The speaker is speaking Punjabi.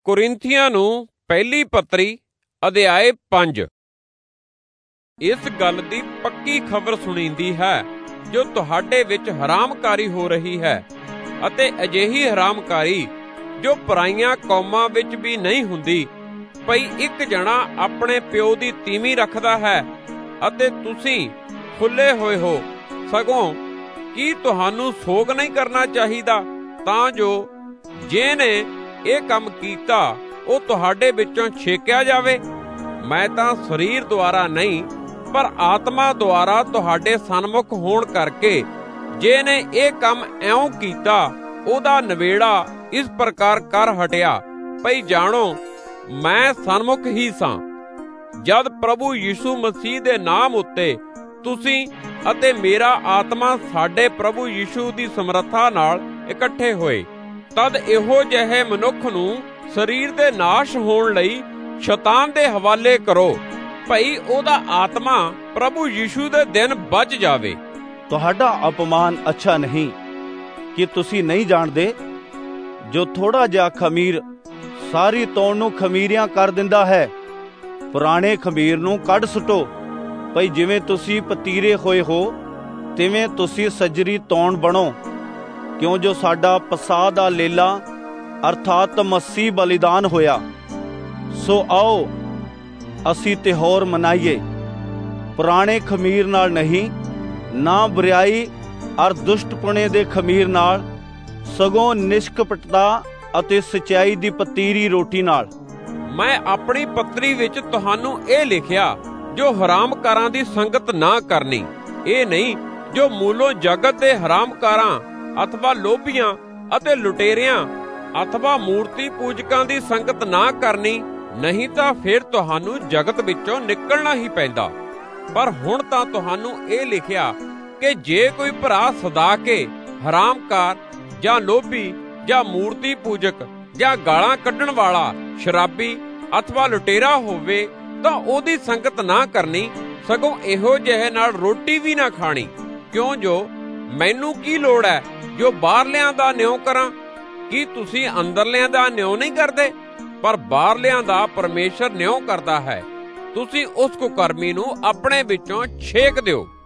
ਕੁਰਿੰਥੀਆਂ ਨੂੰ ਪਹਿਲੀ ਪੱਤਰੀ ਅਧਿਆਏ 5। ਇਸ ਗੱਲ ਦੀ ਪੱਕੀ ਖਬਰ ਸੁਣੀਂਦੀ ਹੈ ਜੋ ਤੁਹਾਡੇ ਵਿੱਚ ਹਰਾਮਕਾਰੀ ਹੋ ਰਹੀ ਹੈ, ਅਤੇ ਅਜਿਹੀ ਹਰਾਮਕਾਰੀ ਜੋ ਪਰਾਈਆਂ ਕੌਮਾਂ ਵਿੱਚ ਵੀ ਨਹੀਂ ਹੁੰਦੀ। ਭਈ ਇੱਕ ਜਣਾ ਆਪਣੇ ਪਿਓ ਦੀ ਤੀਵੀਂ ਰੱਖਦਾ ਹੈ ਅਤੇ ਤੁਸੀਂ ਖੁੱਲੇ ਹੋਏ ਹੋ, ਸਗੋਂ ਕੀ ਤੁਹਾਨੂੰ ਸੋਗ ਨਹੀਂ ਕਰਨਾ ਚਾਹੀਦਾ, ਤਾਂ ਜੋ ਜਿਹਨੇ ਇਹ ਕੰਮ ਕੀਤਾ ਉਹ ਤੁਹਾਡੇ ਵਿੱਚੋਂ ਛੇਕਿਆ ਜਾਵੇ। ਮੈਂ ਤਾਂ ਸਰੀਰ ਦੁਆਰਾ ਨਹੀਂ, ਪਰ ਆਤਮਾ ਦੁਆਰਾ ਤੁਹਾਡੇ ਸਨਮੁਖ ਹੋਣ ਕਰਕੇ ਜਿਹਨੇ ਇਹ ਕੰਮ ਇਉਂ ਕੀਤਾ ਉਹਦਾ ਨਿਬੇੜਾ ਇਸ ਪ੍ਰਕਾਰ ਕਰ ਹਟਿਆ। ਭਈ ਜਾਣੋ, ਮੈਂ ਸਨਮੁਖ ਹੀ ਸਾਂ, ਜਦ ਪ੍ਰਭੂ ਯਿਸੂ ਮਸੀਹ ਦੇ ਨਾਮ ਉੱਤੇ ਤੁਸੀਂ ਅਤੇ ਮੇਰਾ ਆਤਮਾ ਸਾਡੇ ਪ੍ਰਭੂ ਯਿਸੂ ਦੀ ਸਮਰੱਥਾ ਨਾਲ ਇਕੱਠੇ ਹੋਏ। ਤਦ ਇਹੋ ਜਿਹੇ ਮਨੁੱਖ ਨੂੰ ਸਰੀਰ ਦੇ ਨਾਸ਼ ਹੋਣ ਲਈ ਸ਼ੈਤਾਨ ਦੇ ਹਵਾਲੇ ਕਰੋ, ਭਈ ਉਹਦਾ ਆਤਮਾ ਪ੍ਰਭੂ ਯਿਸੂ ਦੇ ਦਿਨ ਬਚ ਜਾਵੇ। ਤੁਹਾਡਾ ਅਪਮਾਨ ਅੱਛਾ ਨਹੀਂ ਕਿ ਤੁਸੀਂ ਨਹੀਂ ਜਾਣਦੇ, ਜੋ ਥੋੜਾ ਜਿਹਾ ਖਮੀਰ ਸਾਰੀ ਤੌਣ ਨੂੰ ਖਮੀਰਿਆਂ ਕਰ ਦਿੰਦਾ ਹੈ। ਪੁਰਾਣੇ ਖਮੀਰ ਨੂੰ ਕੱਢ ਸੁੱਟੋ, ਭਈ ਜਿਵੇਂ ਤੁਸੀਂ ਪਤੀਰੇ ਹੋਏ ਹੋ ਤਿਵੇਂ ਤੁਸੀਂ ਸੱਜਰੀ ਤੌਣ ਬਣੋ। ਕਿਉਂ ਜੋ ਸਾਡਾ ਪਸਾਹ ਦਾ ਲੇਲਾ ਅਰਥਾਤ ਮਸੀਹ ਬਲੀਦਾਨ ਹੋਇਆ, ਸੋ ਆਓ ਅਸੀਂ ਤਿਉਹਾਰ ਮਨਾਈਏ, ਪੁਰਾਣੇ ਖਮੀਰ ਨਾਲ ਨਹੀਂ, ਨਾ ਬੁਰਾਈ ਅਰ ਦੁਸ਼ਟਪੁਣੇ ਦੇ ਖਮੀਰ ਨਾਲ, ਸਗੋਂ ਨਿਸ਼ਕਪਟਤਾ ਅਤੇ ਸਚਾਈ ਦੀ ਪਤੀਰੀ ਰੋਟੀ ਨਾਲ। ਮੈਂ ਆਪਣੀ ਪੱਤਰੀ ਵਿੱਚ ਤੁਹਾਨੂੰ ਇਹ ਲਿਖਿਆ ਜੋ ਹਰਾਮਕਾਰਾਂ ਦੀ ਸੰਗਤ ਨਾ ਕਰਨੀ। ਇਹ ਨਹੀਂ ਜੋ ਮੂਲੋਂ ਜਗਤ ਦੇ ਹਰਾਮਕਾਰਾਂ ਅਥਵਾ ਲੋਭੀਆਂ ਅਤੇ ਲੁਟੇਰਿਆਂ ਅਥਵਾ ਮੂਰਤੀ ਪੂਜਕਾਂ ਦੀ ਸੰਗਤ ਨਾ ਕਰਨੀ, ਨਹੀਂ ਤਾਂ ਫਿਰ ਤੁਹਾਨੂੰ ਜਗਤ ਵਿੱਚੋਂ ਨਿਕਲਣਾ ਹੀ ਪੈਂਦਾ। ਪਰ ਹੁਣ ਤਾਂ ਤੁਹਾਨੂੰ ਇਹ ਲਿਖਿਆ ਕਿ ਜੇ ਕੋਈ ਭਰਾ ਸਦਾ ਕੇ ਹਰਾਮਕਾਰ ਜਾਂ ਲੋਭੀ ਜਾਂ ਮੂਰਤੀ ਪੂਜਕ ਜਾਂ ਗਾਲਾਂ ਕੱਢਣ ਵਾਲਾ, ਸ਼ਰਾਬੀ ਅਥਵਾ ਲੁਟੇਰਾ ਹੋਵੇ ਤਾਂ ਉਹਦੀ ਸੰਗਤ ਨਾ ਕਰਨੀ, ਸਗੋਂ ਇਹੋ ਜਿਹੇ ਨਾਲ ਰੋਟੀ ਵੀ ਨਾ ਖਾਣੀ। ਕਿਉਂ ਜੋ ਮੈਨੂੰ ਕੀ ਲੋੜ ਹੈ ਜੋ ਬਾਹਰਲਿਆਂ ਦਾ ਨਿਉ ਕਰਾਂ? ਕੀ ਤੁਸੀਂ ਅੰਦਰਲਿਆਂ ਦਾ ਨਿਉ ਨਹੀਂ ਕਰਦੇ? ਪਰ ਬਾਹਰਲਿਆਂ ਦਾ ਪਰਮੇਸ਼ਰ ਨਿਉ ਕਰਦਾ ਹੈ। ਤੁਸੀਂ ਉਸ ਕੁਕਰਮੀ ਨੂੰ ਆਪਣੇ ਵਿੱਚੋਂ ਛੇਕ ਦਿਓ।